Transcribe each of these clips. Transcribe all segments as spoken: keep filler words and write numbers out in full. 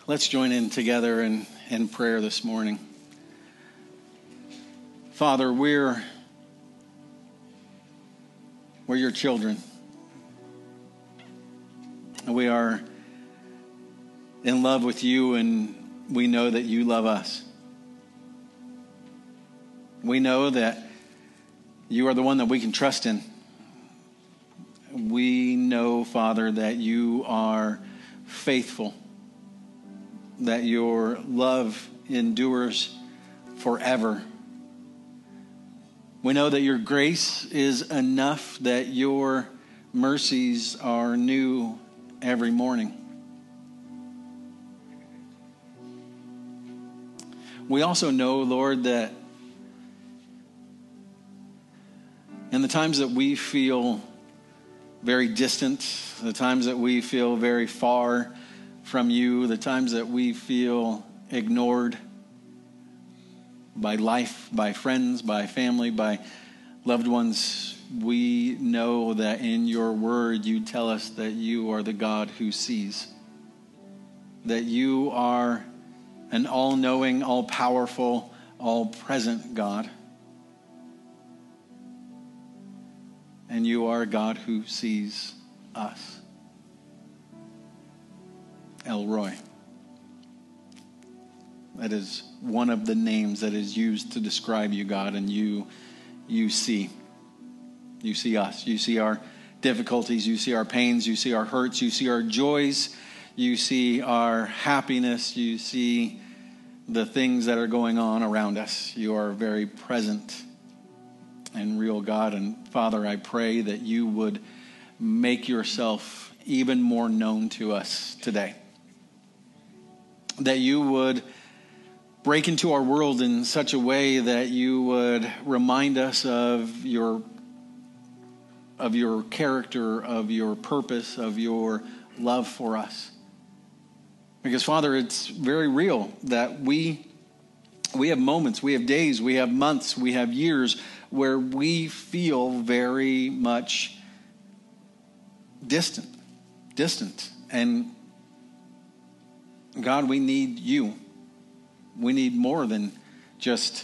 Let's join in together in, in prayer this morning. Father, we're, we're your children. And we are in love with you, and we know that you love us. We know that you are the one that we can trust in. We know, Father, that you are faithful, that your love endures forever. We know that your grace is enough, that your mercies are new every morning. We also know, Lord, that in the times that we feel very distant, the times that we feel very far from you, the times that we feel ignored by life, by friends, by family, by loved ones, we know that in your word you tell us that you are the God who sees, that you are an all-knowing, all-powerful, all-present God. And you are a God who sees us. El Roy. That is one of the names that is used to describe you, God, and you, you see. You see us. You see our difficulties. You see our pains. You see our hurts. You see our joys. You see our happiness. You see the things that are going on around us. You are very present and real, God. And Father, I pray that you would make yourself even more known to us today. That you would break into our world in such a way that you would remind us of your, of your character, of your purpose, of your love for us. Because, Father, it's very real that we we have moments, we have days, we have months, we have years where we feel very much distant, distant. And God, we need you. We need more than just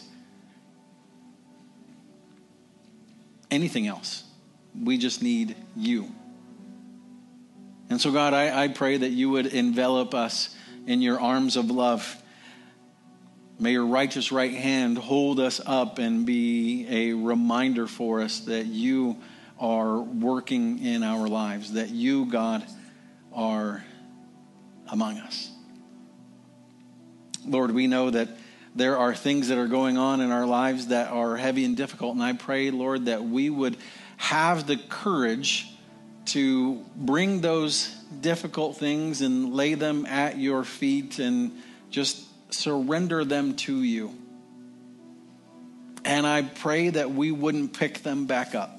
anything else. We just need you. And so, God, I, I pray that you would envelop us in your arms of love. May your righteous right hand hold us up and be a reminder for us that you are working in our lives, that you, God, are among us. Lord, we know that there are things that are going on in our lives that are heavy and difficult, and I pray, Lord, that we would have the courage to bring those difficult things and lay them at your feet and just surrender them to you. And I pray that we wouldn't pick them back up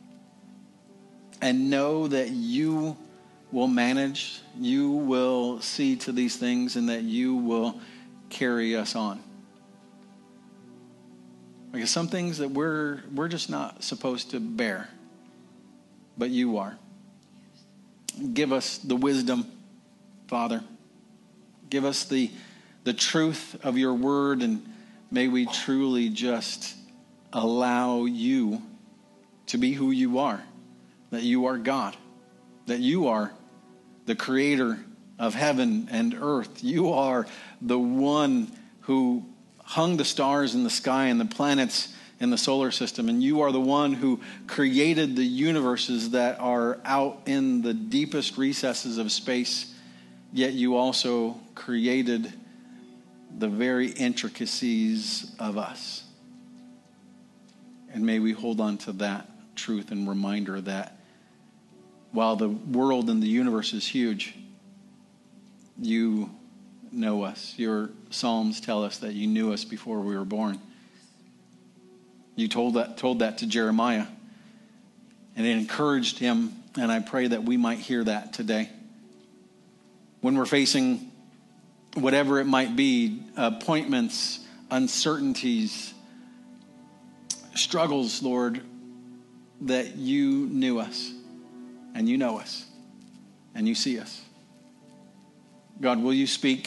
and know that you will manage, you will see to these things, and that you will carry us on. Because some things that we're we're just not supposed to bear, but you are. Give us the wisdom, Father. Give us the the truth of your word, and may we truly just allow you to be who you are, that you are God, that you are the creator of heaven and earth. You are the one who hung the stars in the sky and the planets in the solar system, and you are the one who created the universes that are out in the deepest recesses of space, yet you also created the very intricacies of us. And may we hold on to that truth and reminder that while the world and the universe is huge, you know us. Your Psalms tell us that you knew us before we were born. You told that, told that to Jeremiah, and it encouraged him, and I pray that we might hear that today. When we're facing whatever it might be, appointments, uncertainties, struggles, Lord, that you knew us, and you know us, and you see us. God, will you speak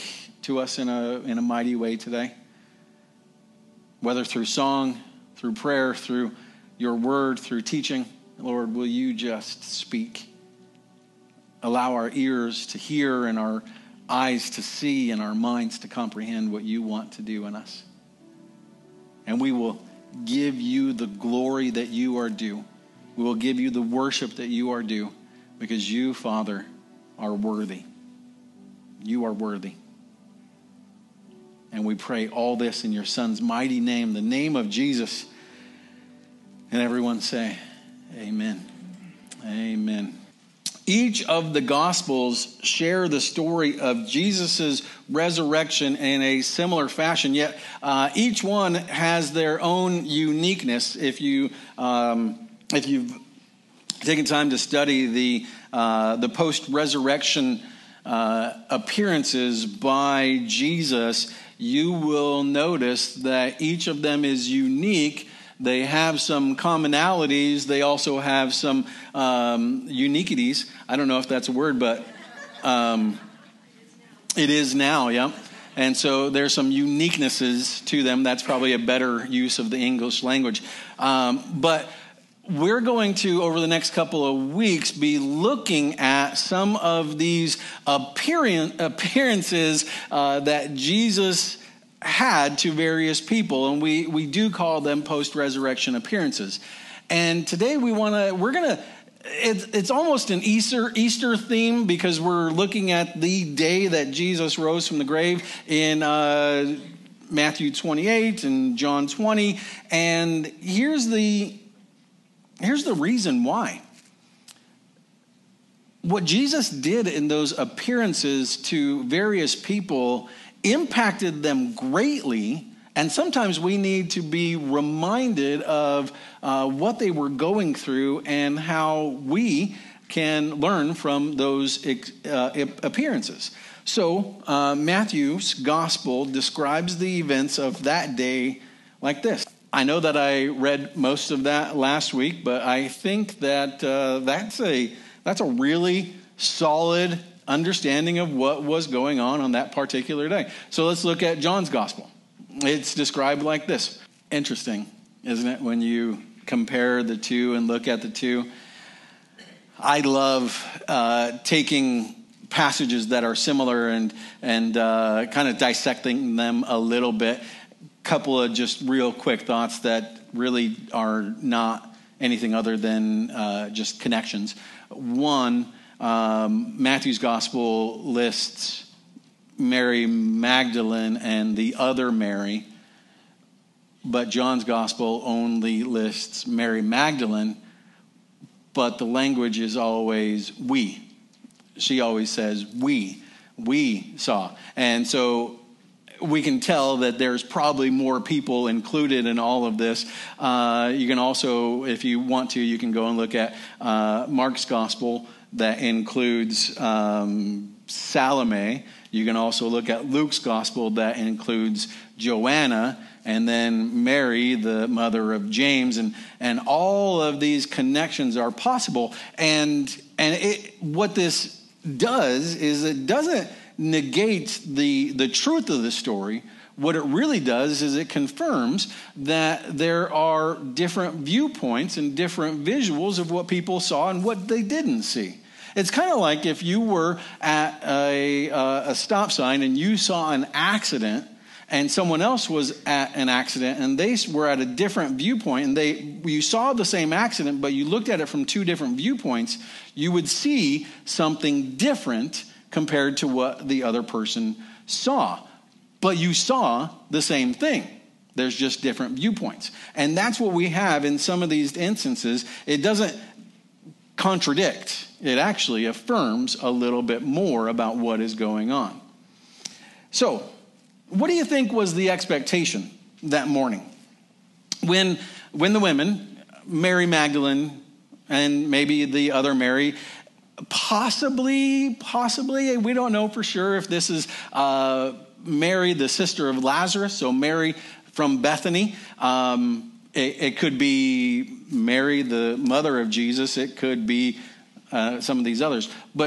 to us in a in a mighty way today. Whether through song, through prayer, through your word, through teaching, Lord, will you just speak? Allow our ears to hear and our eyes to see and our minds to comprehend what you want to do in us. And we will give you the glory that you are due. We will give you the worship that you are due, because you, Father, are worthy. You are worthy. And we pray all this in your Son's mighty name, the name of Jesus. And everyone say, amen. Amen. Each of the Gospels share the story of Jesus' resurrection in a similar fashion, yet uh, each one has their own uniqueness. If you um, if you've taken time to study the uh, the post-resurrection uh, appearances by Jesus, you will notice that each of them is unique. They have some commonalities. They also have some um, uniquities. I don't know if that's a word, but um, it is now, yeah. And so there's some uniquenesses to them. That's probably a better use of the English language. Um, but we're going to, over the next couple of weeks, be looking at some of these appearance, appearances uh, that Jesus had to various people, and we we do call them post-resurrection appearances. And today we want to we're going to it's it's almost an Easter Easter theme, because we're looking at the day that Jesus rose from the grave in uh, Matthew twenty-eight and John twenty. And here's the here's the reason why. What Jesus did in those appearances to various people impacted them greatly, and sometimes we need to be reminded of uh, what they were going through and how we can learn from those uh, appearances. So uh, Matthew's gospel describes the events of that day like this. I know that I read most of that last week, but I think that uh, that's a that's a really solid understanding of what was going on on that particular day. So let's look at John's gospel. It's described like this. Interesting, isn't it, when you compare the two and look at the two? I love uh, taking passages that are similar and and uh, kind of dissecting them a little bit. Couple of just real quick thoughts that really are not anything other than uh, just connections. One, Um, Matthew's gospel lists Mary Magdalene and the other Mary, but John's gospel only lists Mary Magdalene, but the language is always we. She always says we, we saw. And so we can tell that there's probably more people included in all of this. Uh, you can also, if you want to, you can go and look at uh, Mark's gospel. That includes um, Salome. You can also look at Luke's gospel. That includes Joanna, and then Mary, the mother of James, and and all of these connections are possible. And and it, what this does is it doesn't negate the the truth of the story. What it really does is it confirms that there are different viewpoints and different visuals of what people saw and what they didn't see. It's kind of like if you were at a, uh, a stop sign and you saw an accident, and someone else was at an accident and they were at a different viewpoint, and they you saw the same accident, but you looked at it from two different viewpoints, you would see something different compared to what the other person saw. But you saw the same thing. There's just different viewpoints. And that's what we have in some of these instances. It doesn't contradict. It actually affirms a little bit more about what is going on. So, what do you think was the expectation that morning? When, when the women, Mary Magdalene and maybe the other Mary, possibly, possibly, we don't know for sure if this is uh, Mary, the sister of Lazarus, so Mary from Bethany. Um, it, it could be Mary, the mother of Jesus. It could be uh, some of these others. But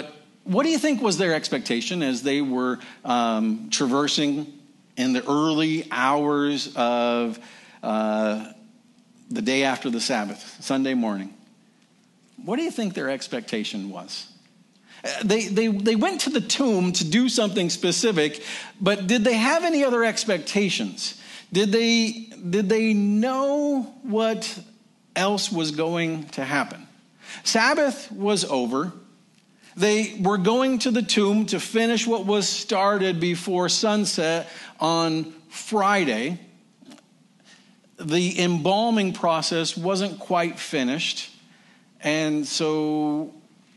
What do you think was their expectation as they were um, traversing in the early hours of uh, the day after the Sabbath, Sunday morning? What do you think their expectation was? They, they, they went to the tomb to do something specific, but did they have any other expectations? Did they, did they know what else was going to happen? Sabbath was over. They were going to the tomb to finish what was started before sunset on Friday. The embalming process wasn't quite finished. And so,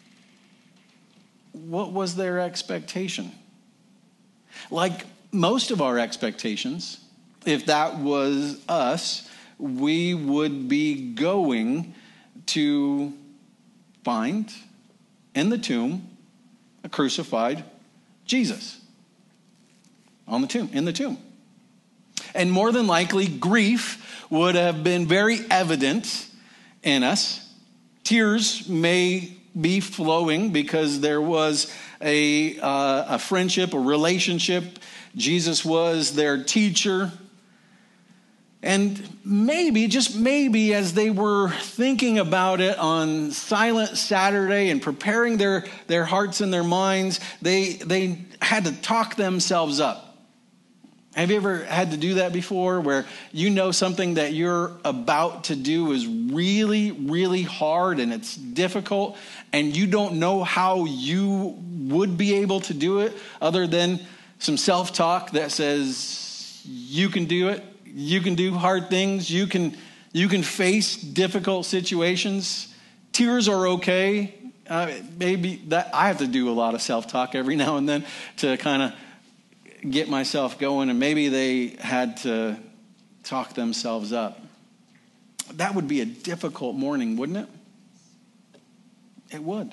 what was their expectation? Like most of our expectations, if that was us, we would be going to find in the tomb a crucified Jesus on the tomb, in the tomb. And more than likely, grief would have been very evident in us. Tears may be flowing because there was a, uh, a friendship, a relationship. Jesus was their teacher. And maybe, just maybe, as they were thinking about it on Silent Saturday and preparing their, their hearts and their minds, they, they had to talk themselves up. Have you ever had to do that before, where you know something that you're about to do is really, really hard and it's difficult, and you don't know how you would be able to do it other than some self-talk that says you can do it? You can do hard things. You can you can face difficult situations. Tears are okay. Uh, maybe that I have to do a lot of self-talk every now and then to kind of get myself going. And maybe they had to talk themselves up. That would be a difficult morning, wouldn't it? It would.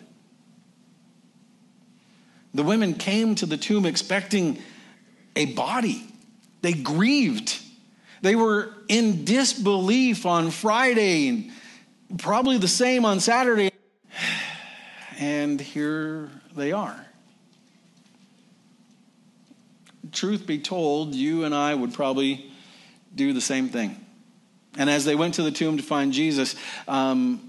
The women came to the tomb expecting a body. They grieved. They were in disbelief on Friday, and probably the same on Saturday. And here they are. Truth be told, you and I would probably do the same thing. And as they went to the tomb to find Jesus, um,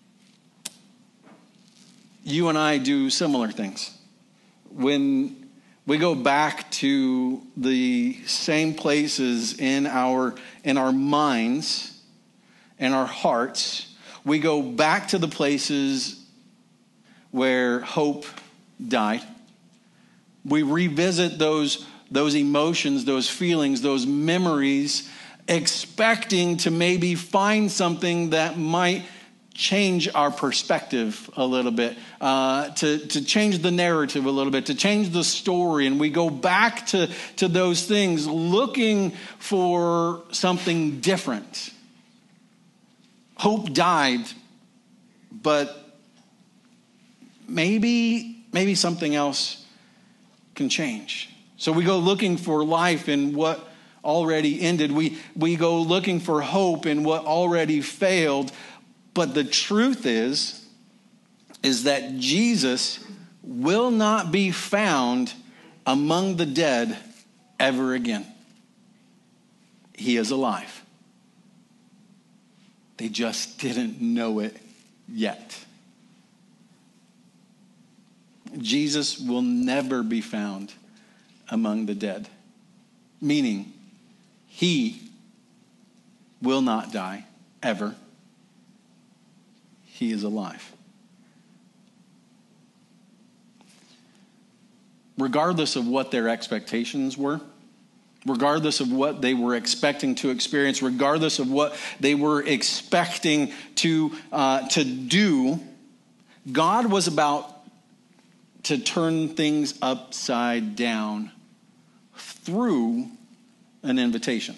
you and I do similar things. When we go back to the same places in our in our minds and our hearts. We go back to the places where hope died. We revisit those, those emotions, those feelings, those memories, expecting to maybe find something that might change our perspective a little bit, uh, to, to change the narrative a little bit, to change the story. And we go back to, to those things looking for something different. Hope died, but maybe, maybe something else can change. So we go looking for life in what already ended. We, we go looking for hope in what already failed. But the truth is, is that Jesus will not be found among the dead ever again. He is alive. They just didn't know it yet. Jesus will never be found among the dead, meaning he will not die ever. He is alive. Regardless of what their expectations were, regardless of what they were expecting to experience, regardless of what they were expecting to, uh, to do, God was about to turn things upside down through an invitation.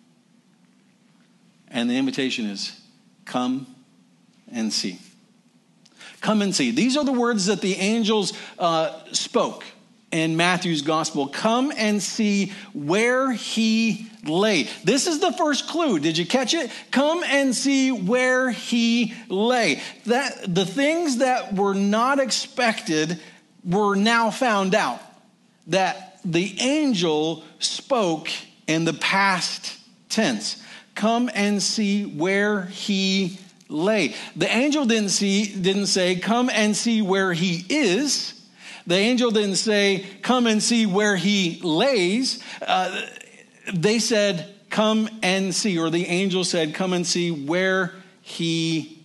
And the invitation is, come and see. Come and see. These are the words that the angels uh, spoke in Matthew's gospel. Come and see where he lay. This is the first clue. Did you catch it? Come and see where he lay. That the things that were not expected were now found out that the angel spoke in the past tense. Come and see where he lay. The angel didn't see, didn't say, come and see where he is. The angel didn't say, come and see where he lays. Uh, they said, come and see, or the angel said, come and see where he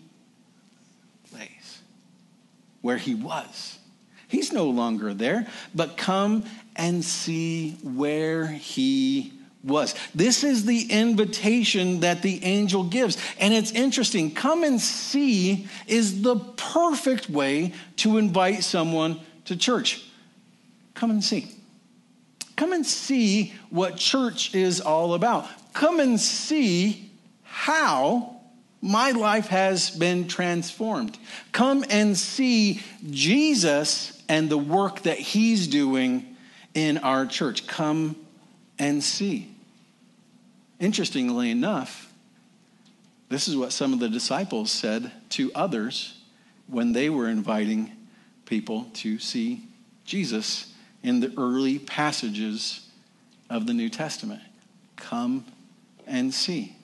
lays, where he was. He's no longer there, but come and see where he was. This is the invitation that the angel gives. And it's interesting. Come and see is the perfect way to invite someone to church. Come and see. Come and see what church is all about. Come and see how my life has been transformed. Come and see Jesus and the work that he's doing in our church. Come and see. Interestingly enough, this is what some of the disciples said to others when they were inviting people to see Jesus in the early passages of the New Testament. Come and see.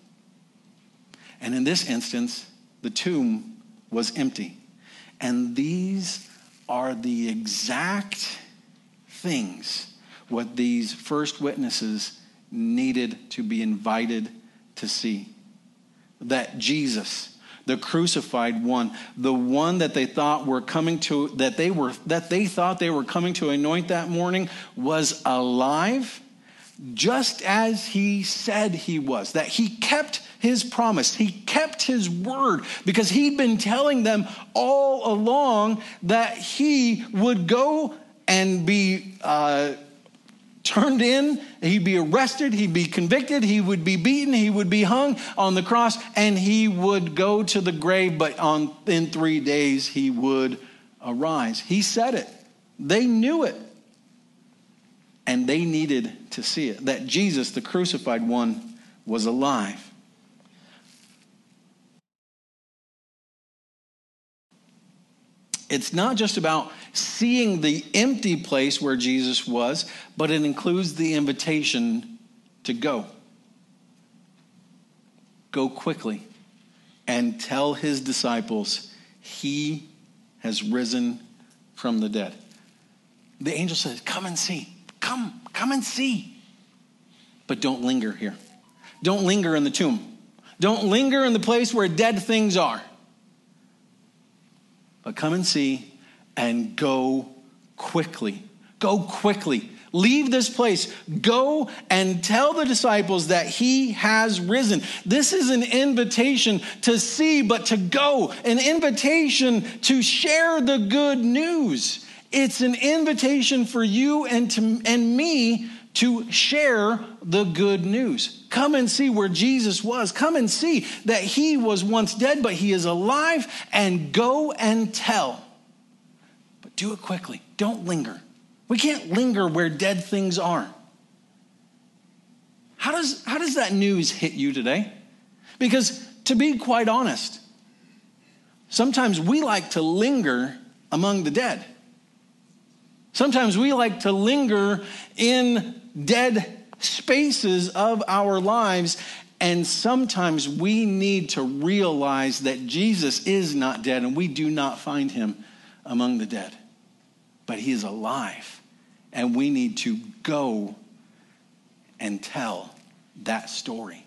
And in this instance, the tomb was empty. And these are the exact things what these first witnesses needed to be invited to see. That Jesus, the crucified one, the one that they thought were coming to, that they were, that they thought they were coming to anoint that morning, was alive, just as he said he was. That he kept his promise. He kept his word, because he'd been telling them all along that he would go and be uh, turned in, he'd be arrested, he'd be convicted, he would be beaten, he would be hung on the cross, and he would go to the grave, but on in three days he would arise. He said it. They knew it. And they needed to see it, that Jesus, the crucified one, was alive. It's not just about seeing the empty place where Jesus was, but it includes the invitation to go. Go quickly and tell his disciples he has risen from the dead. The angel says, come and see. Come, come and see. But don't linger here. Don't linger in the tomb. Don't linger in the place where dead things are. But come and see and go quickly. Go quickly. Leave this place. Go and tell the disciples that he has risen. This is an invitation to see, but to go. An invitation to share the good news. It's an invitation for you and to, and me to share the good news. Come and see where Jesus was. Come and see that he was once dead, but he is alive, and go and tell. But do it quickly. Don't linger. We can't linger where dead things are. How does, how does that news hit you today? Because to be quite honest, sometimes we like to linger among the dead. Sometimes we like to linger in dead spaces of our lives, and sometimes we need to realize that Jesus is not dead, and we do not find him among the dead. But he is alive, and we need to go and tell that story.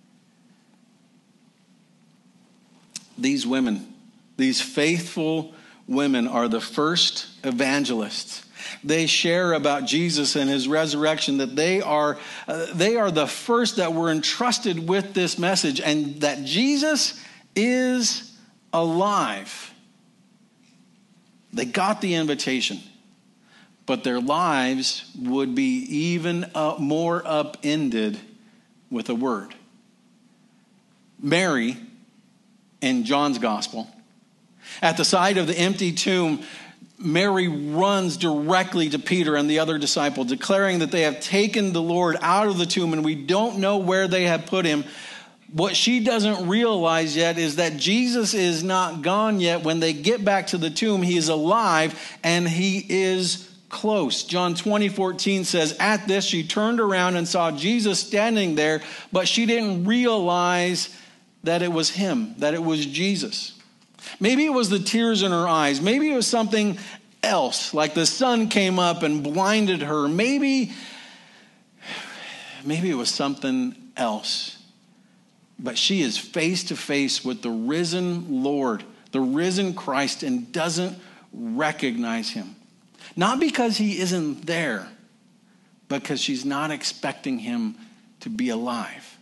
These women, these faithful women, are the first evangelists. They share about Jesus and his resurrection, that they are uh, they are the first that were entrusted with this message, and that Jesus is alive. They got the invitation, but their lives would be even uh, more upended with a word. Mary, in John's gospel, at the sight of the empty tomb, Mary runs directly to Peter and the other disciple, declaring that they have taken the Lord out of the tomb and we don't know where they have put him. What she doesn't realize yet is that Jesus is not gone yet. When they get back to the tomb, he is alive and he is close. John twenty fourteen says, at this she turned around and saw Jesus standing there, but she didn't realize that it was him, that it was Jesus. Maybe it was the tears in her eyes. Maybe it was something else, like the sun came up and blinded her. Maybe, maybe it was something else. But she is face to face with the risen Lord, the risen Christ, and doesn't recognize him. Not because he isn't there, but because she's not expecting him to be alive.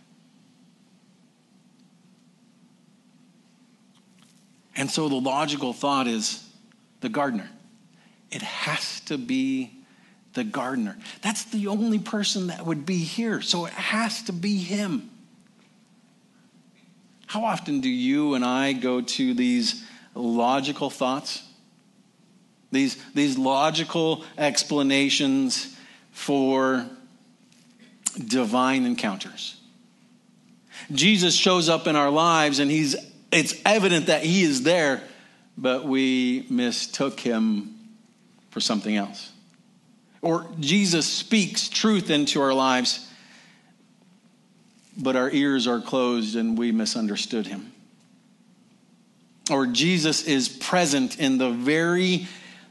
And so the logical thought is the gardener. It has to be the gardener. That's the only person that would be here, so it has to be him. How often do you and I go to these logical thoughts? These, these logical explanations for divine encounters. Jesus shows up in our lives and he's it's evident that he is there, but we mistook him for something else. Or Jesus speaks truth into our lives, but our ears are closed and we misunderstood him. Or Jesus is present in the very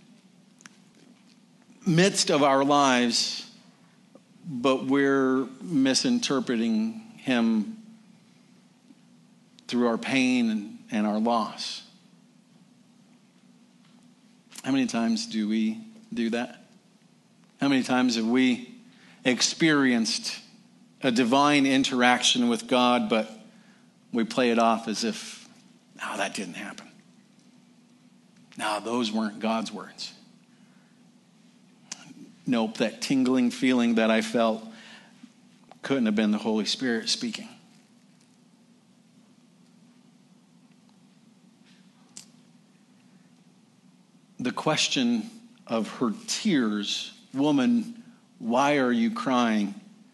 midst of our lives, but we're misinterpreting him through our pain and, and our loss. How many times do we do that? How many times have we experienced a divine interaction with God, but we play it off as if, no, that didn't happen. No, those weren't God's words. Nope, that tingling feeling that I felt couldn't have been the Holy Spirit speaking. The question of her tears, woman, why are you crying?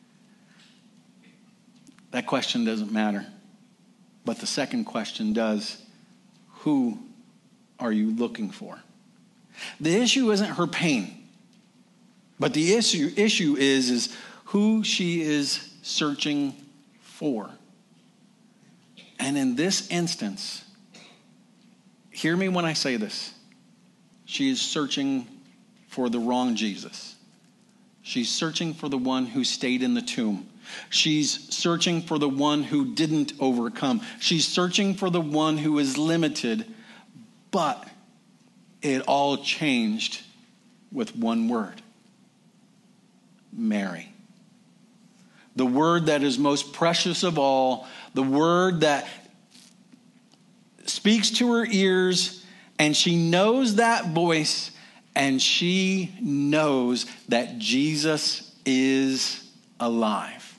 That question doesn't matter. But the second question does. Who are you looking for? The issue isn't her pain. But the issue, issue is, is who she is searching for. And in this instance, hear me when I say this. She is searching for the wrong Jesus. She's searching for the one who stayed in the tomb. She's searching for the one who didn't overcome. She's searching for the one who is limited, but it all changed with one word. Mary. The word that is most precious of all, the word that speaks to her ears, and she knows that voice, and she knows that Jesus is alive.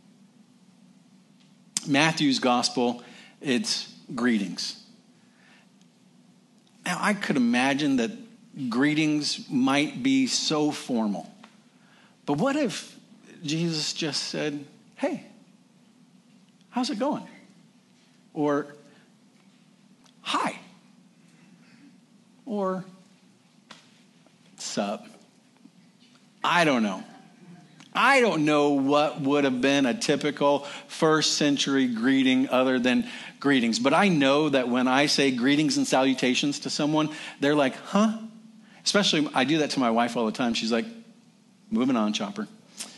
Matthew's gospel, it's greetings. Now, I could imagine that greetings might be so formal. But what if Jesus just said, hey, how's it going? Or, hi. Or, sup? I don't know. I don't know what would have been a typical first century greeting other than greetings. But I know that when I say greetings and salutations to someone, they're like, huh? Especially, I do that to my wife all the time. She's like, moving on, Chopper.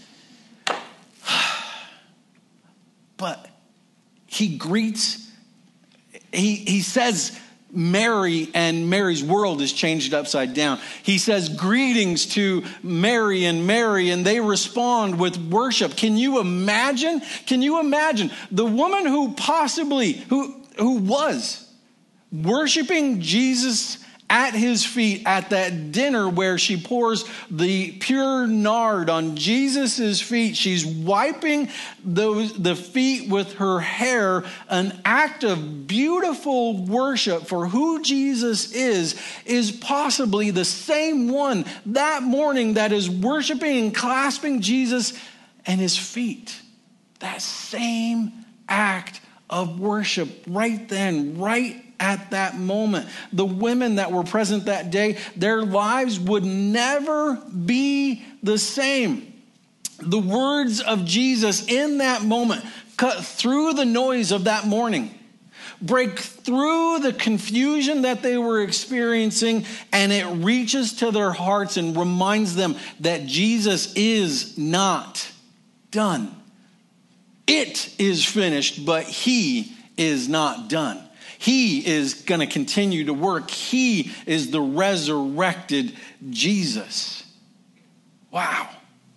But he greets, he, he says Mary, and Mary's world is changed upside down. He says greetings to Mary and Mary, and they respond with worship. Can you imagine? Can you imagine the woman who possibly, who, who was worshiping Jesus at his feet at that dinner where she pours the pure nard on Jesus's feet? She's wiping those the feet with her hair, an act of beautiful worship for who Jesus is, is possibly the same one that morning that is worshiping and clasping Jesus and his feet. That same act of worship right then, right at that moment. The women that were present that day, their lives would never be the same. The words of Jesus in that moment cut through the noise of that morning, break through the confusion that they were experiencing, and it reaches to their hearts and reminds them that Jesus is not done. It is finished, but he is not done. He is going to continue to work. He is the resurrected Jesus. Wow.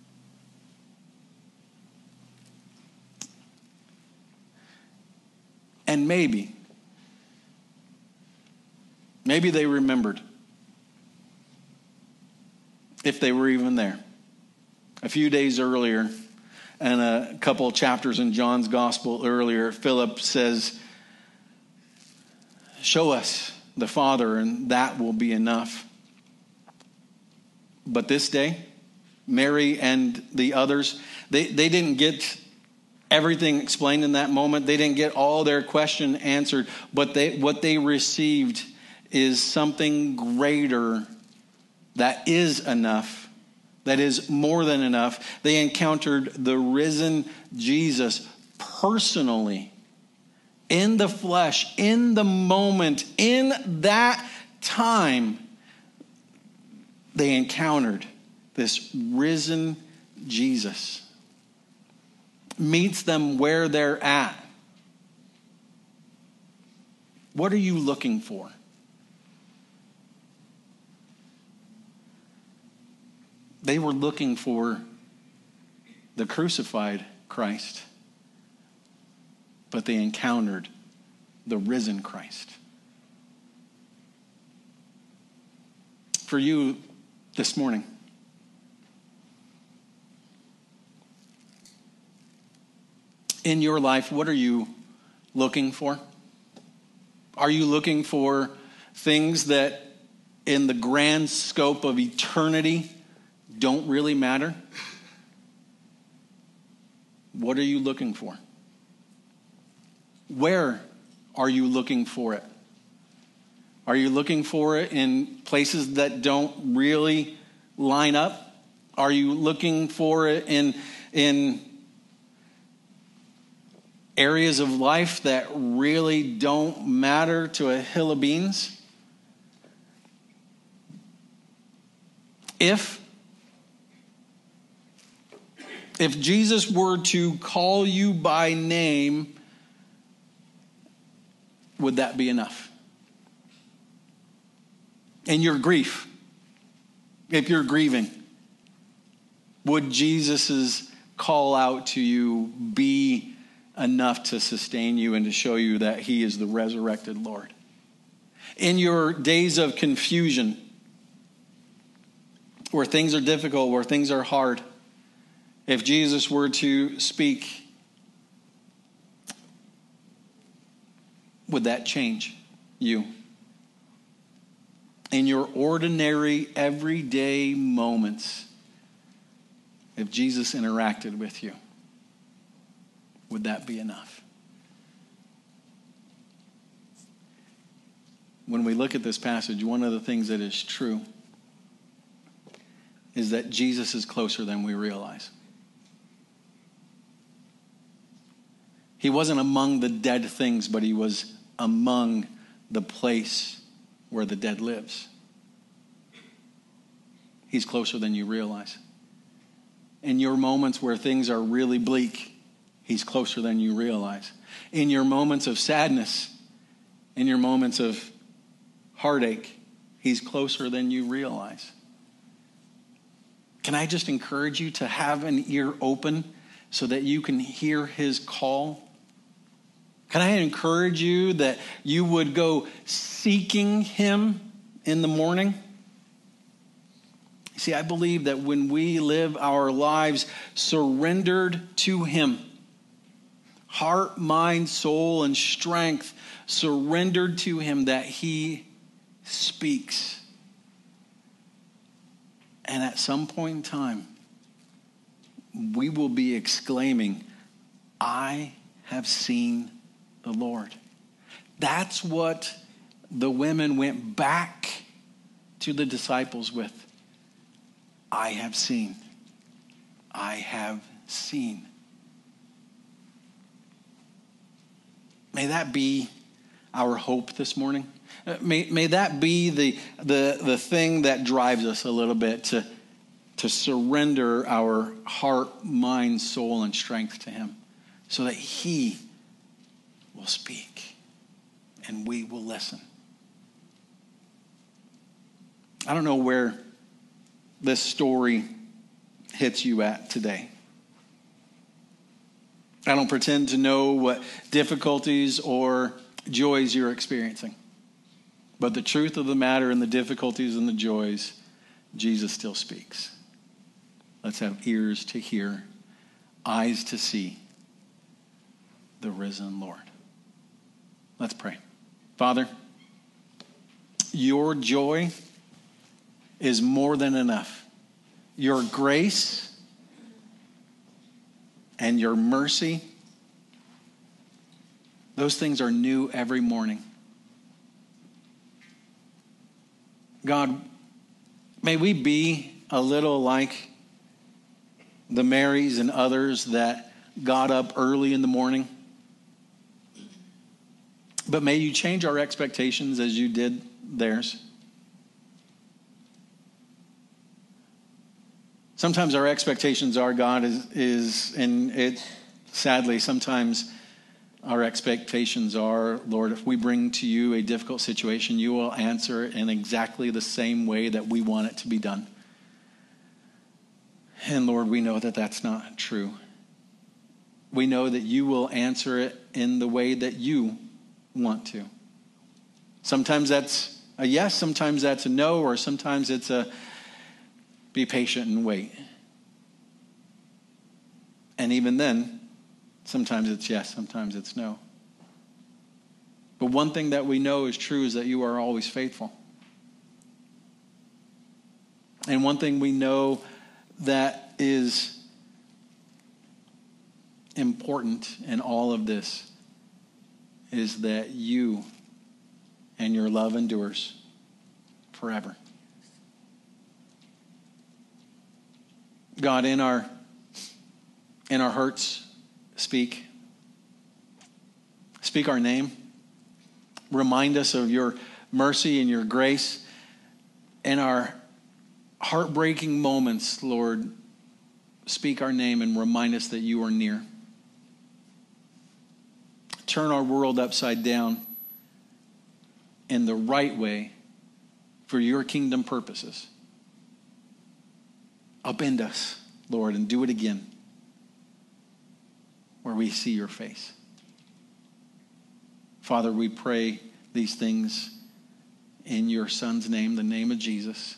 And maybe, maybe they remembered, if they were even there. A few days earlier, and a couple of chapters in John's gospel earlier, Philip says, show us the Father, and that will be enough. But this day, Mary and the others, they, they didn't get everything explained in that moment. They didn't get all their question answered, but they, what they received is something greater that is enough, that is more than enough. They encountered the risen Jesus personally, in the flesh, in the moment, in that time. They encountered this risen Jesus. Meets them where they're at. What are you looking for? They were looking for the crucified Christ, but they encountered the risen Christ. For you this morning, in your life, what are you looking for? Are you looking for things that in the grand scope of eternity don't really matter? What are you looking for? Where are you looking for it? Are you looking for it in places that don't really line up? Are you looking for it in in areas of life that really don't matter to a hill of beans? If, if Jesus were to call you by name, would that be enough? In your grief, if you're grieving, would Jesus's call out to you be enough to sustain you and to show you that he is the resurrected Lord? In your days of confusion, where things are difficult, where things are hard, if Jesus were to speak, would that change you? In your ordinary, everyday moments, if Jesus interacted with you, would that be enough? When we look at this passage, one of the things that is true is that Jesus is closer than we realize. He wasn't among the dead things, but he was among the place where the dead lives. He's closer than you realize. In your moments where things are really bleak, he's closer than you realize. In your moments of sadness, in your moments of heartache, he's closer than you realize. Can I just encourage you to have an ear open so that you can hear his call? Can I encourage you that you would go seeking him in the morning? See, I believe that when we live our lives surrendered to him, heart, mind, soul, and strength surrendered to him, that he speaks. And at some point in time, we will be exclaiming, I have seen the Lord. That's what the women went back to the disciples with. I have seen. I have seen. May that be our hope this morning. May, may that be the, the, the thing that drives us a little bit to, to surrender our heart, mind, soul, and strength to him so that he will speak and we will listen. I don't know where this story hits you at today. I don't pretend to know what difficulties or joys you're experiencing. But the truth of the matter in the difficulties and the joys, Jesus still speaks. Let's have ears to hear, eyes to see the risen Lord. Let's pray. Father, your joy is more than enough. Your grace and your mercy, those things are new every morning. God, may we be a little like the Marys and others that got up early in the morning. But may you change our expectations as you did theirs. Sometimes our expectations are, God, is, is and it sadly sometimes our expectations are, Lord, if we bring to you a difficult situation, you will answer it in exactly the same way that we want it to be done. And Lord, we know that that's not true. We know that you will answer it in the way that you want to. Sometimes that's a yes, sometimes that's a no, or sometimes it's a be patient and wait. And even then, sometimes it's yes, sometimes it's no. But one thing that we know is true is that you are always faithful. And one thing we know that is important in all of this is that you and your love endures forever. God, in our in our hurts, speak. Speak our name. Remind us of your mercy and your grace. In our heartbreaking moments, Lord, speak our name and remind us that you are near. Turn our world upside down in the right way for your kingdom purposes. Upend us, Lord, and do it again where we see your face. Father, we pray these things in your Son's name, the name of Jesus.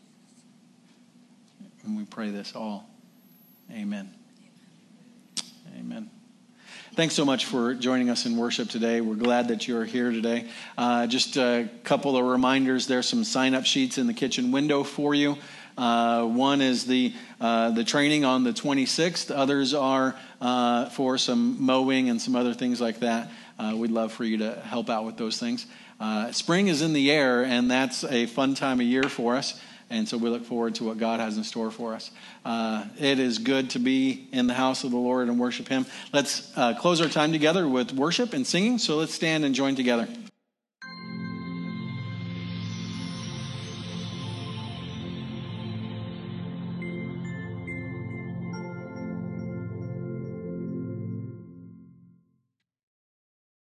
And we pray this all. Amen. Amen. Thanks so much for joining us in worship today. We're glad that you're here today. Uh, just a couple of reminders. There's some sign-up sheets in the kitchen window for you. Uh, one is the uh, the training on the twenty-sixth. Others are uh, for some mowing and some other things like that. Uh, we'd love for you to help out with those things. Uh, spring is in the air, and that's a fun time of year for us. And so we look forward to what God has in store for us. Uh, it is good to be in the house of the Lord and worship him. Let's uh, close our time together with worship and singing. So let's stand and join together.